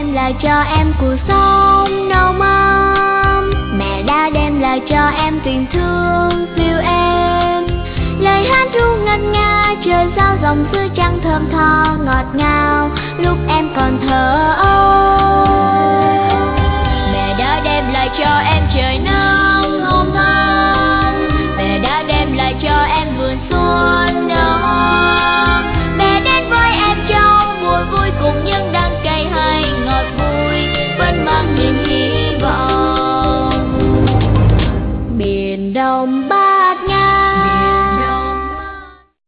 đem lại cho em cuộc sống nồng ấm. Mẹ đã đem lại cho em tình thương dịu êm. Lời hát ru ngân nga trời sao dòng sữa trắng thơm tho ngọt ngào lúc em còn thơ